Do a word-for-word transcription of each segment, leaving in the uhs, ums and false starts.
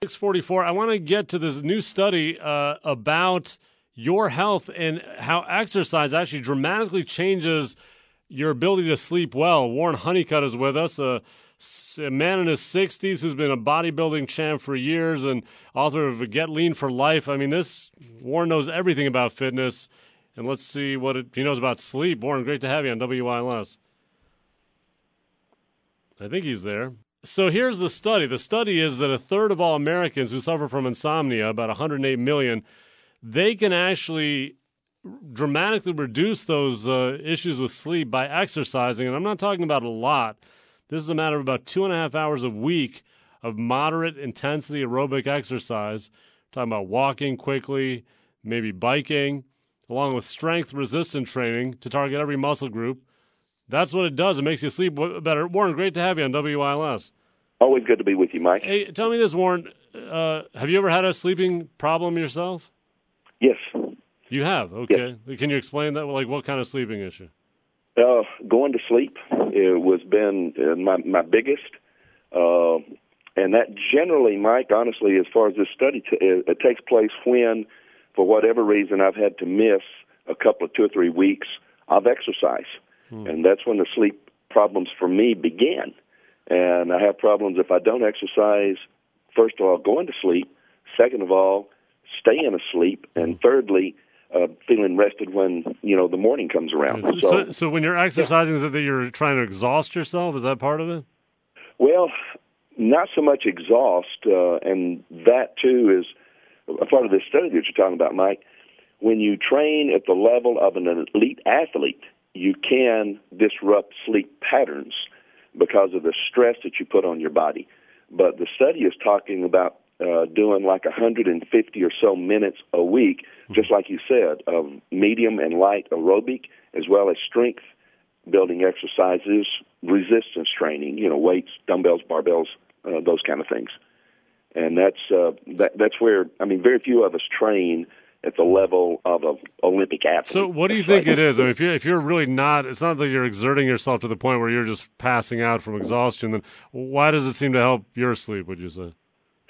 six forty-four. I want to get to this new study uh, about your health and how exercise actually dramatically changes your ability to sleep well. Warren Honeycutt is with us, a, a man in his sixties who's been a bodybuilding champ for years and author of Get Lean for Life. I mean, this Warren knows everything about fitness, and let's see what it, he knows about sleep. Warren, great to have you on W I L S. I think he's there. So here's the study. The study is that a third of all Americans who suffer from insomnia, about one hundred eight million, they can actually dramatically reduce those uh, issues with sleep by exercising. And I'm not talking about a lot. This is a matter of about two and a half hours a week of moderate intensity aerobic exercise. We're talking about walking quickly, maybe biking, along with strength resistance training to target every muscle group. That's what it does. It makes you sleep better. Warren, great to have you on W I L S. Always good to be with you, Mike. Hey, tell me this, Warren. Uh, have you ever had a sleeping problem yourself? Yes. You have? Okay. Yes. Can you explain that? Like, what kind of sleeping issue? Uh, going to sleep it was been uh, my, my biggest. Uh, and that generally, Mike, honestly, as far as this study, t- it, it takes place when, for whatever reason, I've had to miss a couple of two or three weeks of exercise. Hmm. And that's when the sleep problems for me began. And I have problems if I don't exercise, first of all, going to sleep, second of all, staying asleep, and thirdly, uh, feeling rested when, you know, the morning comes around. So, so, so when you're exercising, yeah. Is it that you're trying to exhaust yourself? Is that part of it? Well, not so much exhaust, uh, and that, too, is a part of this study that you're talking about, Mike. When you train at the level of an elite athlete, you can disrupt sleep patterns because of the stress that you put on your body. But the study is talking about uh, doing like one hundred fifty or so minutes a week, just like you said, of medium and light aerobic, as well as strength building exercises, resistance training, you know, weights, dumbbells, barbells, uh, those kind of things. And that's uh, that, that's where, I mean, very few of us train at the level of an Olympic athlete. So what do you think it is? I mean, if you're, if you're really not, it's not that you're exerting yourself to the point where you're just passing out from exhaustion, then why does it seem to help your sleep, would you say?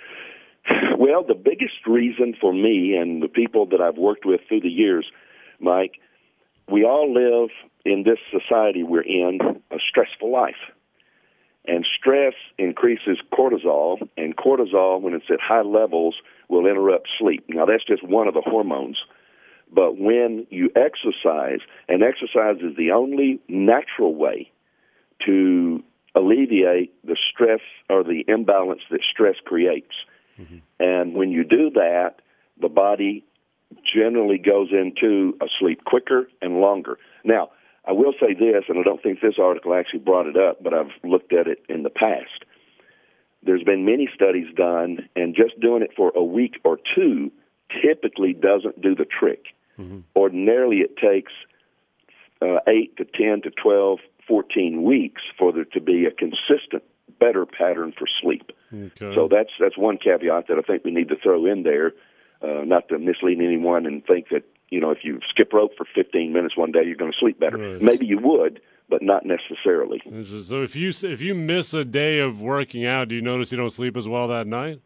Well, the biggest reason for me and the people that I've worked with through the years, Mike, we all live in this society we're in a stressful life. And stress increases cortisol, and cortisol, when it's at high levels, will interrupt sleep. Now, that's just one of the hormones. But when you exercise, and exercise is the only natural way to alleviate the stress or the imbalance that stress creates. Mm-hmm. And when you do that, the body generally goes into a sleep quicker and longer. Now, I will say this, and I don't think this article actually brought it up, but I've looked at it in the past. There's been many studies done, and just doing it for a week or two typically doesn't do the trick. Mm-hmm. Ordinarily, it takes uh, eight to ten to twelve, fourteen weeks for there to be a consistent, better pattern for sleep. Okay. So that's that's one caveat that I think we need to throw in there, uh, not to mislead anyone and think that, you know, if you skip rope for fifteen minutes one day, you're going to sleep better. Right. Maybe you would, but not necessarily. So if you if you miss a day of working out, do you notice you don't sleep as well that night?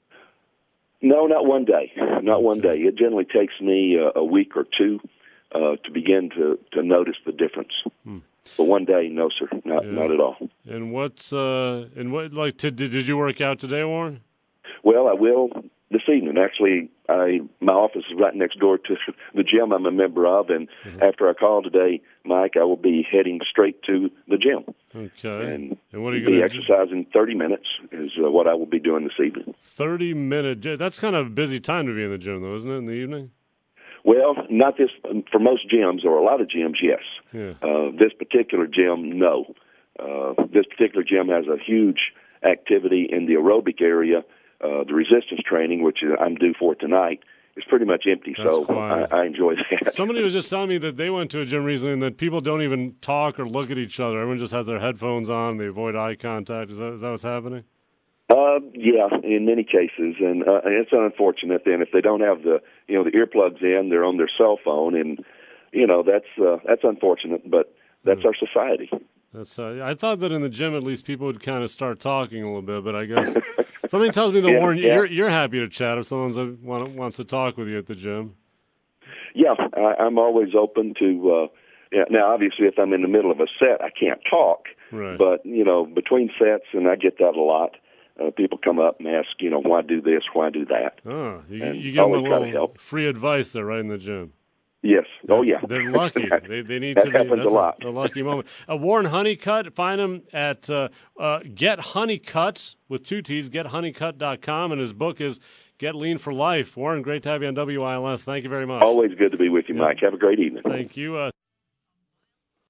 No, not one day. Not one day. It generally takes me a, a week or two uh, to begin to, to notice the difference. Hmm. But one day, no, sir, not yeah. not at all. And what's uh, and what like to, did did you work out today, Warren? Well, I will this evening. Actually, I my office is right next door to the gym I'm a member of, and mm-hmm. after I call today, Mike, I will be heading straight to the gym. Okay. And, and what are you be going to exercising do? thirty minutes is uh, what I will be doing this evening. thirty minute. That's kind of a busy time to be in the gym, though, isn't it, in the evening? Well, not this for most gyms or a lot of gyms, yes. Yeah. Uh, this particular gym, no. Uh, this particular gym has a huge activity in the aerobic area. Uh, the resistance training, which I'm due for tonight, is pretty much empty. That's so I, I enjoy that. Somebody was just telling me that they went to a gym recently and that people don't even talk or look at each other. Everyone just has their headphones on. They avoid eye contact. Is that, is that what's happening? Uh, yeah, in many cases, and, uh, and it's unfortunate. Then, if they don't have the, you know, the earplugs in, they're on their cell phone, and you know that's uh, that's unfortunate. But that's mm. our society. That's, uh, I thought that in the gym, at least, people would kind of start talking a little bit, but I guess something tells me that, yeah, Warren, yeah. you're, you're happy to chat if someone uh, wants to talk with you at the gym. Yeah, I, I'm always open to, uh, yeah, now, obviously, if I'm in the middle of a set, I can't talk, right. But, you know, between sets, and I get that a lot, uh, people come up and ask, you know, why do this, why do that? Oh, you, and you give them a little help. free advice there right in the gym. Yes. Oh, yeah. They're lucky. they, they need that to be. happens That's a lot. A, a lucky moment. Uh, Warren Honeycutt, find him at uh, uh, Get Honeycutt with two T's, get honeycutt dot com, and his book is Get Lean for Life. Warren, great to have you on W I L S. Thank you very much. Always good to be with you, yeah. Mike. Have a great evening. Thank you. Uh,